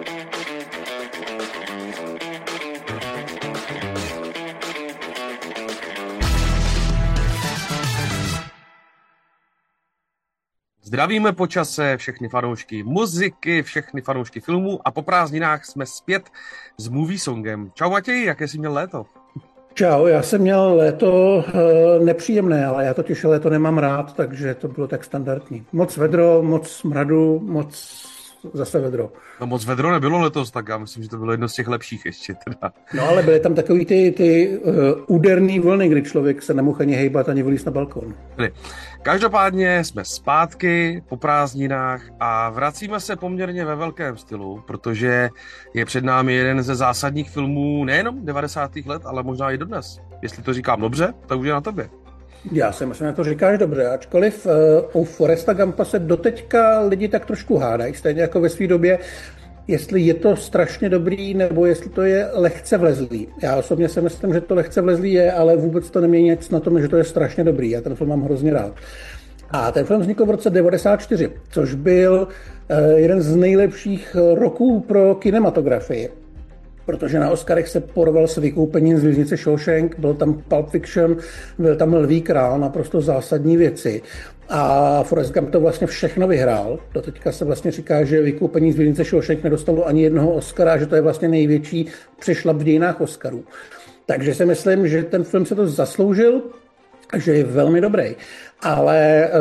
Zdravíme po čase všechny fanoušky muziky, všechny fanoušky filmů a po prázdninách jsme zpět s Movie Songem. Čau Matěj, jaké jsi měl léto? Čau, já jsem měl léto nepříjemné, ale já totiž léto nemám rád, takže to bylo tak standardní. Moc vedro, moc smradu, moc zase vedro. No moc vedro nebylo letos, tak já myslím, že to bylo jedno z těch lepších ještě teda. No ale byly tam takový ty úderný vlny, kdy člověk se nemohl ani hejbat, ani vylízt na balkon. Každopádně jsme zpátky po prázdninách a vracíme se poměrně ve velkém stylu, protože je před námi jeden ze zásadních filmů nejenom 90. let, ale možná i dodnes. Jestli to říkám dobře, tak už je na tobě. Já si myslím, že to říkáš dobře, ačkoliv u Foresta Gumpa se doteďka lidi tak trošku hádají, stejně jako ve své době, jestli je to strašně dobrý, nebo jestli to je lehce vlezlý. Já osobně si myslím, že to lehce vlezlý je, ale vůbec to nemění nic na tom, že to je strašně dobrý. Já ten film mám hrozně rád. A ten film vznikl v roce 1994, což byl jeden z nejlepších roků pro kinematografii. Protože na Oscarech se porval s vykoupením z věznice Shawshank, byl tam Pulp Fiction, byl tam Lví král, naprosto zásadní věci. A Forrest Gump to vlastně všechno vyhrál. Doteďka se vlastně říká, že vykoupení z věznice Shawshank nedostalo ani jednoho Oscara, že to je vlastně největší přešlap v dějinách Oscarů. Takže si myslím, že ten film se to zasloužil, že je velmi dobrý. Ale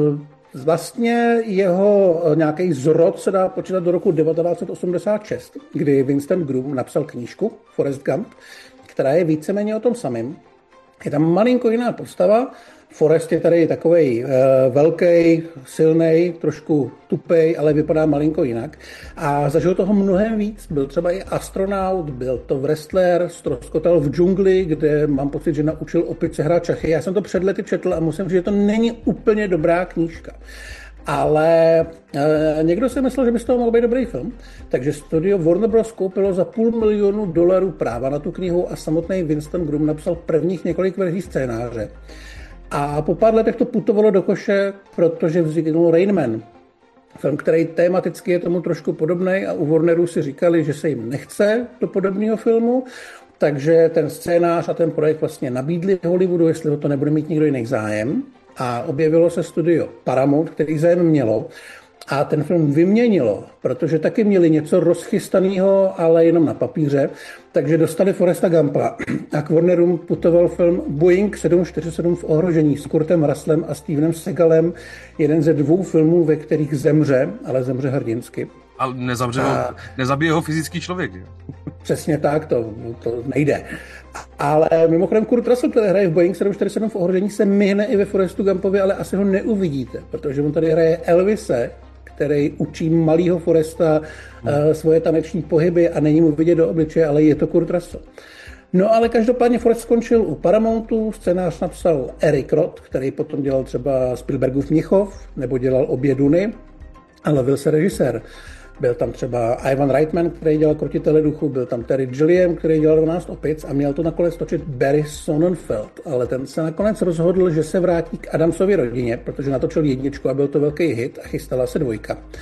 vlastně jeho nějaký zrod se dá počítat do roku 1986, kdy Winston Groom napsal knížku Forrest Gump, která je víceméně o tom samém. Je tam malinko jiná postava. Forrest je tady takovej velký, silný, trošku tupej, ale vypadá malinko jinak. A zažil toho mnohem víc. Byl třeba i astronaut, byl to wrestler, ztroskotal v džungli, kde mám pocit, že naučil opice hrát šachy. Já jsem to před lety četl a musím říct, že to není úplně dobrá knížka. Ale někdo si myslel, že by z toho mohl být dobrý film, takže studio Warner Bros. Koupilo za $500 000 práva na tu knihu a samotný Winston Groom napsal prvních několik verzí scénáře. A po pár letech to putovalo do koše, protože vzniknul Rain Man. Film, který tematicky je tomu trošku podobný a u Warneru si říkali, že se jim nechce do podobného filmu, takže ten scénář a ten projekt vlastně nabídli Hollywoodu, jestli o to nebude mít nikdo jiný zájem. A objevilo se studio Paramount, který zájem mělo. A ten film vyměnilo, protože taky měli něco rozchystaného, ale jenom na papíře. Takže dostali Forresta Gumpa a k Warnerům putoval film Boeing 747 v ohrožení s Kurtem Russellem a Stevenem Segalem. Jeden ze 2 filmů, ve kterých zemře, ale zemře hrdinsky. Ale nezabije ho fyzický člověk. Je? Přesně tak, to nejde. Ale mimochodem Kurt Russell, který hraje v Boeing 747 v ohrožení, se myhne i ve Forrestu Gumpovi, ale asi ho neuvidíte, protože on tady hraje Elvise, který učí malýho Forresta svoje taneční pohyby a není mu vidět do obličeje, ale je to Kurt Russell. No ale každopádně Forrest skončil u Paramountu, scénář napsal Eric Roth, který potom dělal třeba Spielbergův Mnichov, nebo dělal Obě Duny, a lovil se režisér. Byl tam třeba Ivan Reitman, který dělal Krotitele duchu, byl tam Terry Gilliam, který dělal 12 opic a měl to nakonec točit Barry Sonnenfeld, ale ten se nakonec rozhodl, že se vrátí k Adamsově rodině, protože natočil 1 a byl to velký hit a chystala se 2.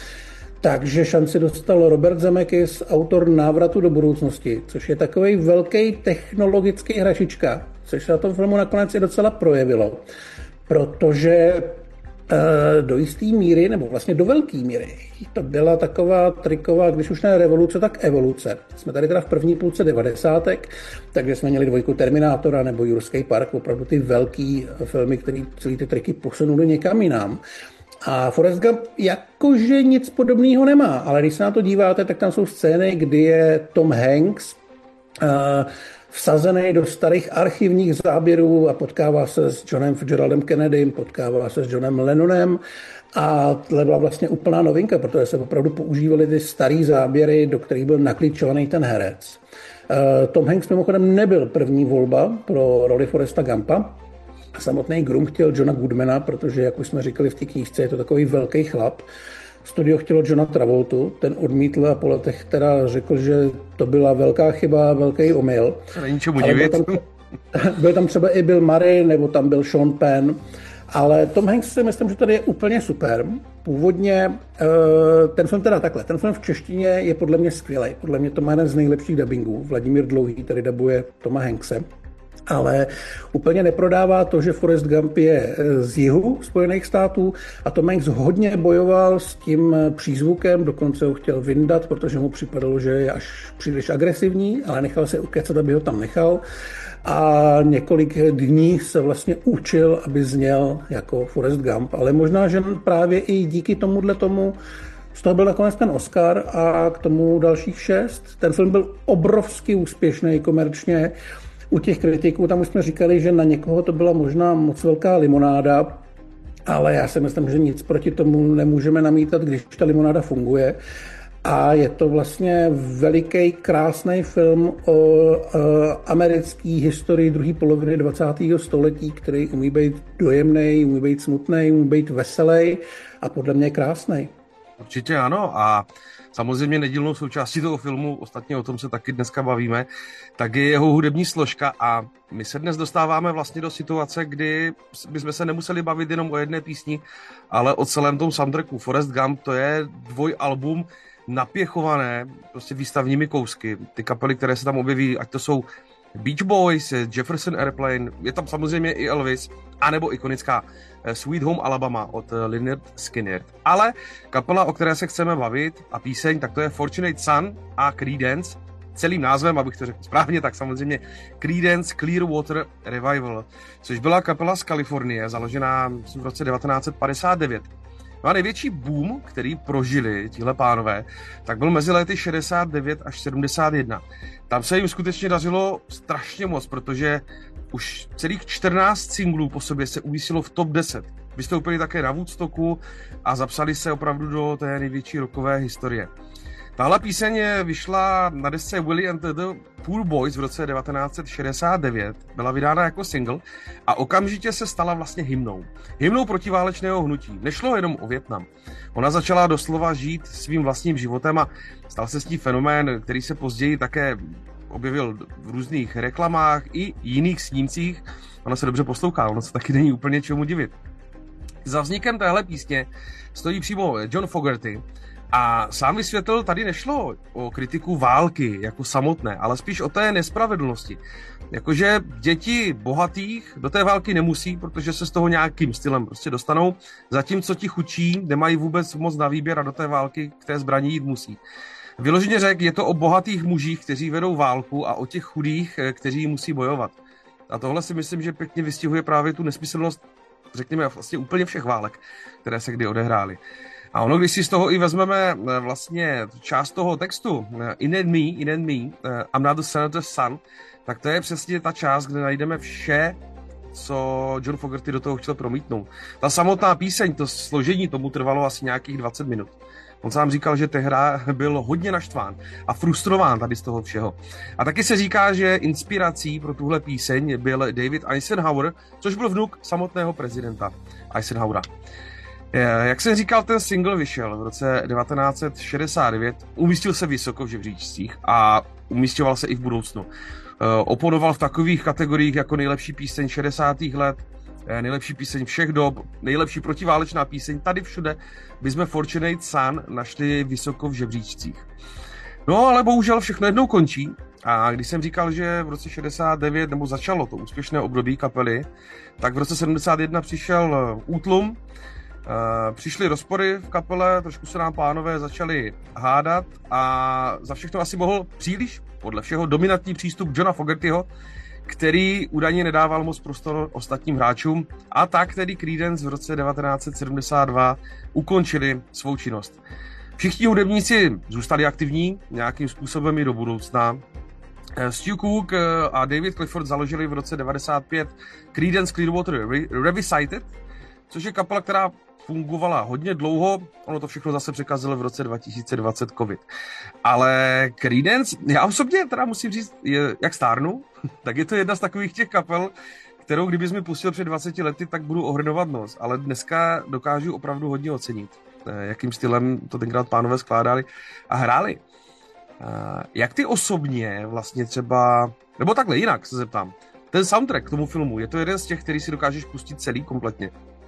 Takže šanci dostal Robert Zemeckis, autor Návratu do budoucnosti, což je takový velký technologický hračička, což se na tom filmu nakonec i docela projevilo, protože do jisté míry, nebo vlastně do velké míry, to byla taková triková, když už ne revoluce, tak evoluce. Jsme tady teda v první půlce 90. takže jsme měli 2 Terminátora nebo Jurský park, opravdu ty velký filmy, které celý ty triky posunuly někam jinam. A Forrest Gump jakože nic podobného nemá, ale když se na to díváte, tak tam jsou scény, kdy je Tom Hanks vsazený do starých archivních záběrů a potkává se s Johnem Fitzgeraldem Kennedym, potkává se s Johnem Lennonem a tohle byla vlastně úplná novinka, protože se opravdu používaly ty starý záběry, do kterých byl naklíčovaný ten herec. Tom Hanks mimochodem nebyl první volba pro roli Forresta Gumpa. Samotný Groom chtěl Johna Goodmana, protože, jak už jsme říkali v té knížce, je to takový velký chlap. Studio chtělo Johna Travoltu, ten odmítl a po letech teda řekl, že to byla velká chyba, velký omyl. Není čemu divit. Byl tam třeba i Bill Murray, nebo tam byl Sean Penn. Ale Tom Hanks si myslím, že tady je úplně super. Původně ten film teda takhle, ten film v češtině je podle mě skvělý. Podle mě to má jeden z nejlepších dubbingů. Vladimír Dlouhý tady dabuje Toma Hankse. Ale úplně neprodává to, že Forrest Gump je z jihu Spojených států a Tom Hanks hodně bojoval s tím přízvukem, dokonce ho chtěl vyndat, protože mu připadalo, že je až příliš agresivní, ale nechal se ukecat, aby ho tam nechal. A několik dní se vlastně učil, aby zněl jako Forrest Gump, ale možná, že právě i díky tomu z toho byl nakonec ten Oscar a k tomu dalších 6. Ten film byl obrovsky úspěšný komerčně. U těch kritiků tam už jsme říkali, že na někoho to byla možná moc velká limonáda, ale já si myslím, že nic proti tomu nemůžeme namítat, když ta limonáda funguje. A je to vlastně veliký, krásný film o americké historii druhé poloviny 20. století, který umí být dojemný, umí být smutný, umí být veselý a podle mě krásný. Určitě ano a samozřejmě nedílnou součástí toho filmu, ostatně o tom se taky dneska bavíme, tak je jeho hudební složka a my se dnes dostáváme vlastně do situace, kdy bychom se nemuseli bavit jenom o jedné písni, ale o celém tom soundtracku. Forrest Gump to je dvojalbum napěchované prostě výstavními kousky. Ty kapely, které se tam objeví, ať to jsou Beach Boys, Jefferson Airplane, je tam samozřejmě i Elvis, anebo ikonická Sweet Home Alabama od Lynyrd Skynyrd. Ale kapela, o které se chceme bavit a píseň, tak to je Fortunate Son a Creedence. Celým názvem, abych to řekl správně, tak samozřejmě Creedence Clearwater Revival, což byla kapela z Kalifornie, založená v roce 1959. No a největší boom, který prožili tihle pánové, tak byl mezi lety 69 až 71. Tam se jim skutečně dařilo strašně moc, protože už celých 14 singlů po sobě se umístilo v top 10. Vystoupili také na Woodstocku a zapsali se opravdu do té největší rockové historie. Tahle píseň vyšla na desce Willie and the Poor Boys v roce 1969, byla vydána jako single a okamžitě se stala vlastně hymnou. Hymnou protiválečného hnutí. Nešlo jenom o Vietnam. Ona začala doslova žít svým vlastním životem a stal se s ní fenomén, který se později také objevil v různých reklamách i jiných snímcích. Ona se dobře poslouchá, ono se taky není úplně čemu divit. Za vznikem téhle písně stojí přímo John Fogerty, a sám vysvětlil, tady nešlo o kritiku války jako samotné, ale spíš o té nespravedlnosti. Jakože děti bohatých do té války nemusí, protože se z toho nějakým stylem prostě dostanou, zatímco ti chudší nemají vůbec moc na výběr a do té války k té zbraní jít musí. Vyloženě řekl, je to o bohatých mužích, kteří vedou válku a o těch chudých, kteří musí bojovat. A tohle si myslím, že pěkně vystihuje právě tu nesmyslnost, řekněme, vlastně úplně všech válek, které se kdy odehrály. A ono, když si z toho i vezmeme vlastně část toho textu In and me, I'm not the senator's son, tak to je přesně ta část, kde najdeme vše, co John Fogerty do toho chtěl promítnout. Ta samotná píseň, to složení, tomu trvalo asi nějakých 20 minut. On sám říkal, že tehda byl hodně naštván a frustrován tady z toho všeho. A taky se říká, že inspirací pro tuhle píseň byl David Eisenhower, což byl vnuk samotného prezidenta Eisenhowera. Jak jsem říkal, ten single vyšel v roce 1969, umístil se vysoko v žebříčcích a umístěval se i v budoucnu. Oponoval v takových kategoriích jako nejlepší píseň 60. let, nejlepší píseň všech dob, nejlepší protiválečná píseň. Tady všude bychom Fortunate Son našli vysoko v žebříčcích. No ale bohužel všechno jednou končí a když jsem říkal, že v roce 69 nebo začalo to úspěšné období kapely, tak v roce 71 přišel útlum, přišly rozpory v kapele, trošku se nám pánové začali hádat a za všechno asi mohl příliš, podle všeho, dominantní přístup Johna Fogertyho, který údajně nedával moc prostor ostatním hráčům a tak tedy Creedence v roce 1972 ukončili svou činnost. Všichni hudebníci zůstali aktivní nějakým způsobem i do budoucna. Stu Cook a David Clifford založili v roce 1995 Creedence Clearwater Revisited, což je kapela, která fungovala hodně dlouho, ono to všechno zase překazilo v roce 2020 covid. Ale Creedence, já osobně teda musím říct, jak stárnu, tak je to jedna z takových těch kapel, kterou kdybys mi pustil před 20 lety, tak budu ohrnovat nos, ale dneska dokážu opravdu hodně ocenit, jakým stylem to tenkrát pánové skládali a hráli. Jak ty osobně vlastně třeba, nebo takhle jinak se zeptám, ten soundtrack k tomu filmu, je to jeden z těch, který si dokážeš pustit celý kompletně?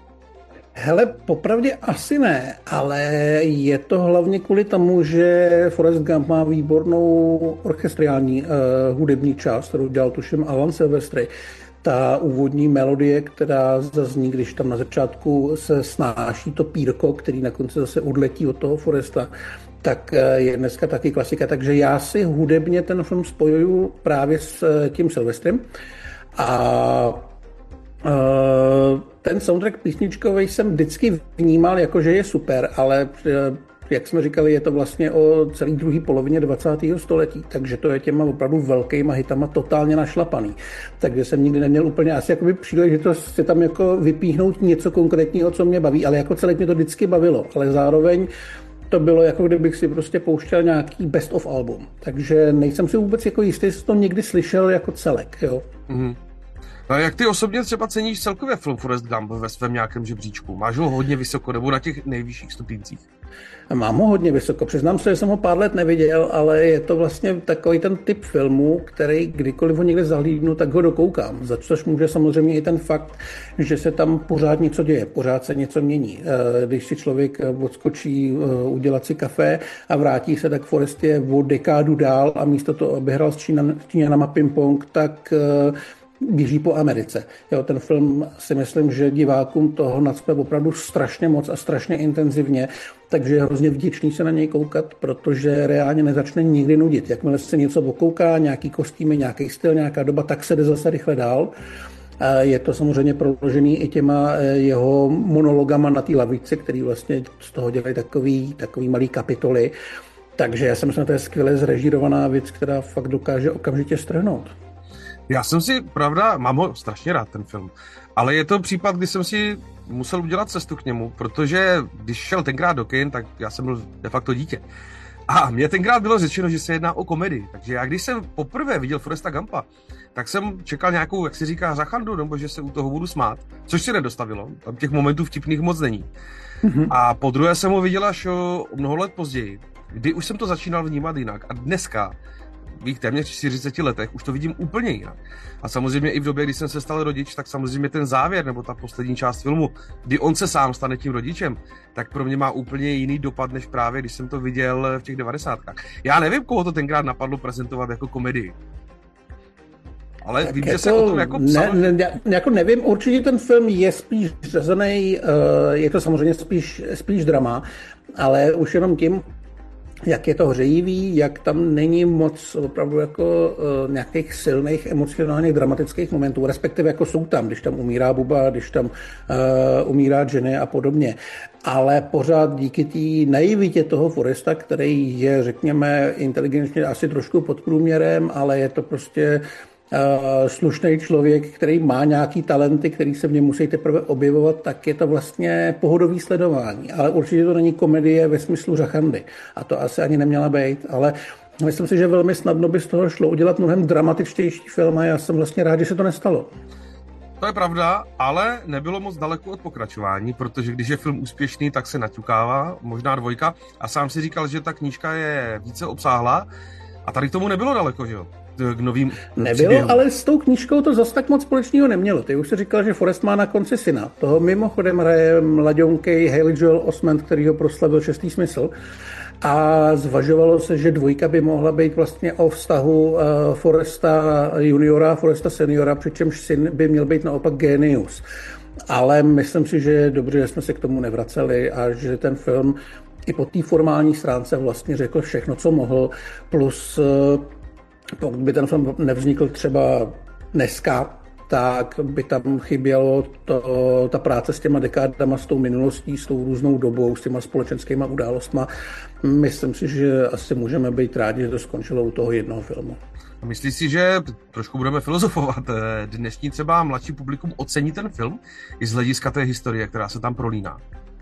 Hele, popravdě asi ne, ale je to hlavně kvůli tomu, že Forrest Gump má výbornou orchestriální hudební část, kterou dělal tuším Alan Silvestri. Ta úvodní melodie, která zazní, když tam na začátku se snáší to pírko, který na konci zase odletí od toho Forresta, tak je dneska taky klasika. Takže já si hudebně ten film spojuju právě s tím Silvestrem. A ten soundtrack písničkový jsem vždycky vnímal jako, že je super, ale jak jsme říkali, je to vlastně o celé druhé polovině 20. století, takže to je těma opravdu velkýma hitama totálně našlapaný. Takže jsem nikdy neměl úplně asi jakoby příležitost si tam jako vypíchnout něco konkrétního, co mě baví, ale jako celek mě to vždycky bavilo, ale zároveň to bylo jako kdybych si prostě pouštěl nějaký best of album. Takže nejsem si vůbec jako jistý, jestli to někdy slyšel jako celek, jo. Mm-hmm. No a jak ty osobně třeba ceníš celkově film Forrest Gump ve svém nějakém žebříčku? Máš ho hodně vysoko nebo na těch nejvyšších stupíncích? Mám ho hodně vysoko. Přiznám se, že jsem ho pár let neviděl, ale je to vlastně takový ten typ filmu, který kdykoliv ho někde zahlídnu, tak ho dokoukám. Za což může samozřejmě i ten fakt, že se tam pořád něco děje, pořád se něco mění. Když si člověk odskočí udělat si kafe a vrátí se, tak Forrest je o dekádu dál a místo toho, aby hrál s Číňanama ping-pong, tak běží po Americe. Jo, ten film si myslím, že divákům toho nacpe opravdu strašně moc a strašně intenzivně, takže je hrozně vděčný se na něj koukat, protože reálně nezačne nikdy nudit. Jakmile se něco okouká, nějaký kostýmy, nějaký styl, nějaká doba, tak se jde zase rychle dál. Je to samozřejmě proložený i těma jeho monologama na té lavici, který vlastně z toho dělají takový malý kapitoly. Takže já si myslím, že to je skvěle zrežírovaná věc, která fakt dokáže okamžitě strhnout. Já jsem si, pravda, mám ho strašně rád ten film, ale je to případ, kdy jsem si musel udělat cestu k němu, protože když šel tenkrát do kin, tak já jsem byl de facto dítě. A mně tenkrát bylo řečeno, že se jedná o komedii, takže já když jsem poprvé viděl Forresta Gumpa, tak jsem čekal nějakou, jak si říká, zachandu, nebo že se u toho budu smát, což si nedostavilo, tam těch momentů vtipných moc není. Mm-hmm. A po druhé jsem ho viděl až o mnoho let později, kdy už jsem to začínal vnímat jinak a dneska v téměř 40 letech už to vidím úplně jinak. A samozřejmě i v době, kdy jsem se stal rodič, tak samozřejmě ten závěr, nebo ta poslední část filmu, kdy on se sám stane tím rodičem, tak pro mě má úplně jiný dopad, než právě, když jsem to viděl v těch 90kách. Já nevím, koho to tenkrát napadlo prezentovat jako komedii. Ale tak vím, že se o tom jako psal. Jako nevím, určitě ten film je spíš řazený, je to samozřejmě spíš drama, ale už jenom tím, jak je to hřejivý, jak tam není moc opravdu jako nějakých silných emocionálních dramatických momentů, respektive jako jsou tam, když tam umírá Buba, když tam umírá Jenny a podobně. Ale pořád díky té naivitě toho Forresta, který je, řekněme, inteligentně asi trošku pod průměrem, ale je to prostě slušný člověk, který má nějaký talenty, který se v něm musí teprve objevovat, tak je to vlastně pohodový sledování. Ale určitě to není komedie ve smyslu řachandy. A to asi ani neměla být, ale myslím si, že velmi snadno by z toho šlo udělat mnohem dramatičtější film a já jsem vlastně rád, že se to nestalo. To je pravda, ale nebylo moc daleko od pokračování, protože když je film úspěšný, tak se naťukává, možná dvojka. A sám si říkal, že ta knížka je více obsáhlá a tady k tomu nebylo daleko, že jo? K novým nebylo, příběhům. Ale s tou knížkou to zas tak moc společného nemělo. Ty už si říkal, že Forrest má na konci syna. Toho mimochodem hraje mladionkej Haley Joel Osment, který ho proslavil Šestý smysl. A zvažovalo se, že dvojka by mohla být vlastně o vztahu Forresta juniora a Forresta seniora, přičemž syn by měl být naopak génius. Ale myslím si, že je dobře, že jsme se k tomu nevraceli a že ten film i po té formální stránce vlastně řekl všechno, co mohl, plus pokud by ten film nevznikl třeba dneska, tak by tam chybělo ta práce s těma dekádama, s tou minulostí, s tou různou dobou, s těma společenskýma událostma. Myslím si, že asi můžeme být rádi, že to skončilo u toho jednoho filmu. Myslíš si, že trošku budeme filozofovat, dnešní třeba mladší publikum ocení ten film i z hlediska té historie, která se tam prolíná?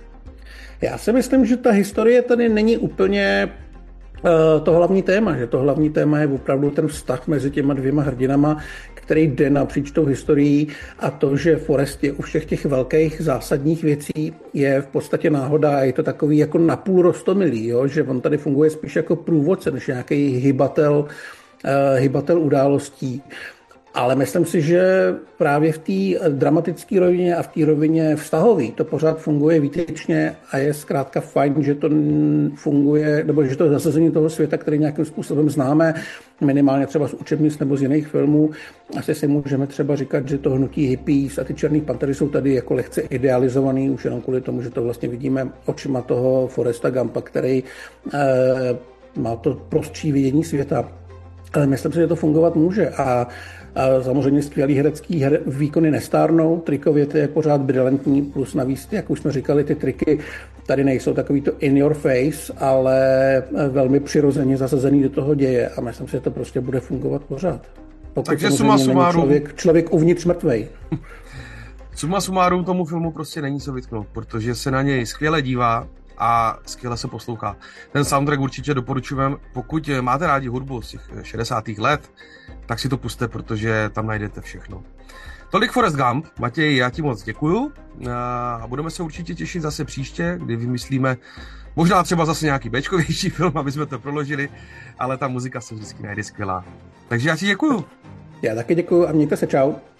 Já si myslím, že ta historie tady není úplně to hlavní téma, že to hlavní téma je opravdu ten vztah mezi těma dvěma hrdinama, který jde napříč tou historií a to, že Forrest je u všech těch velkých zásadních věcí je v podstatě náhoda a je to takový jako napůl roztomilý, jo? Že on tady funguje spíš jako průvodce, než nějaký hybatel událostí. Ale myslím si, že právě v té dramatické rovině a v té rovině vztahové to pořád funguje výtečně a je zkrátka fajn, že to funguje, nebo že to je zasazení toho světa, který nějakým způsobem známe, minimálně třeba z učebnic nebo z jiných filmů. Asi si můžeme třeba říkat, že to hnutí hippies a ty černý pantery jsou tady jako lehce idealizovaný, už jenom kvůli tomu, že to vlastně vidíme očima toho Foresta Gumpa, který má to prostší vidění světa. Ale myslím si, že to fungovat může a samozřejmě skvělý herecký výkony nestárnou, trikově to je pořád brilantní, plus navíc, jak už jsme říkali, ty triky tady nejsou takový to in your face, ale velmi přirozeně zasazený do toho děje a myslím si, že to prostě bude fungovat pořád. Takže suma sumárum... člověk uvnitř mrtvej. Suma sumárum tomu filmu prostě není co vytknout, protože se na něj skvěle dívá a skvěle se poslouchá. Ten soundtrack určitě doporučujeme, pokud máte rádi hudbu z těch 60. let, tak si to puste, protože tam najdete všechno. Tolik Forrest Gump. Matěj, já ti moc děkuju a budeme se určitě těšit zase příště, kdy vymyslíme možná třeba zase nějaký béčkovější film, aby jsme to proložili, ale ta muzika se vždycky najde skvělá. Takže já ti děkuju. Já taky děkuju a mějte se, čau.